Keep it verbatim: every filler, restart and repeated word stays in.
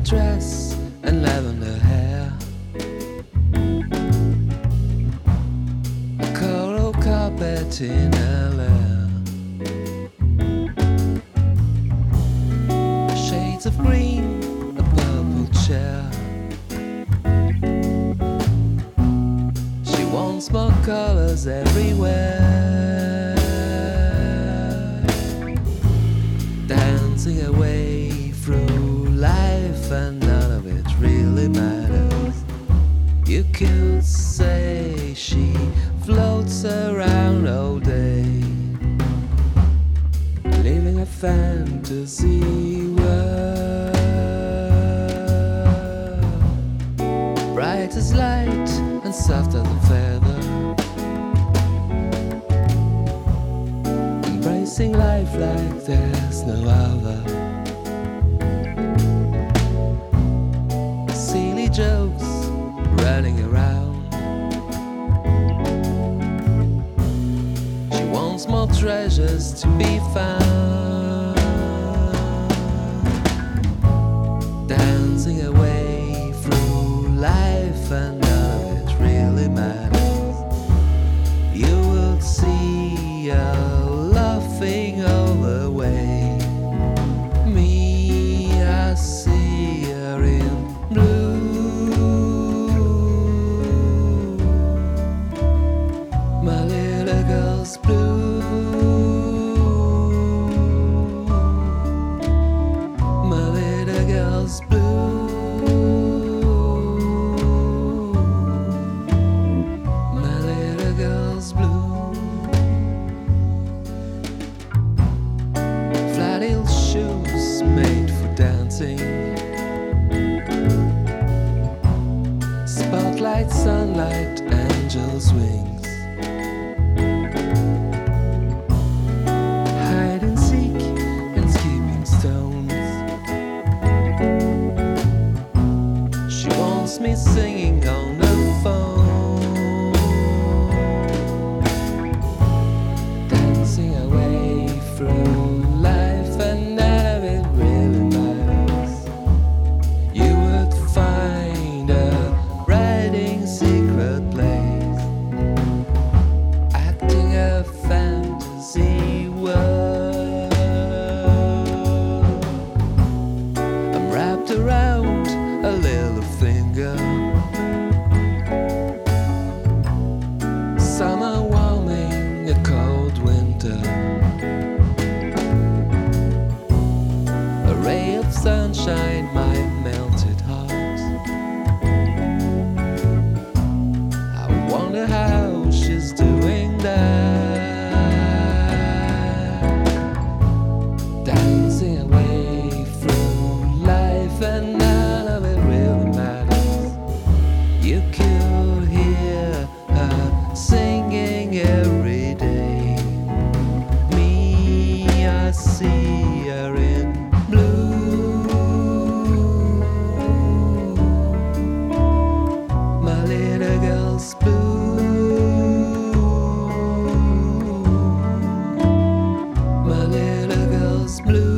dress and lavender hair, a coral carpet in her lair, shades of green, a purple chair. She wants more colors everywhere, dancing away through life, and none of it really matters. You could say she floats around all day, living a fantasy world, bright as light and soft as a feather, embracing life like there's no other. Silly jokes running around, she wants more treasures to be found, dancing away through life, and none of it really matters. You will see her laughing all the way. Me, I see her in blue. My little girl's blue. My little girl's blue. My little girl's blue. Flat heel shoes made for dancing, spotlight, sunlight, angel's wings, hide and seek and skipping stones. She wants me singing on the phone, dancing away through life, and none of it really matters. You would find her writing secret plays, acting a fantasy world. I'm wrapped around a little finger, summer warming a cold winter, a ray of sunshine, my melted heart. I wonder how she's doing that, dancing away through life, and none of it really matters. You could hear her singing every day. Me, I see her in blue. My little girl's blue. My little girl's blue.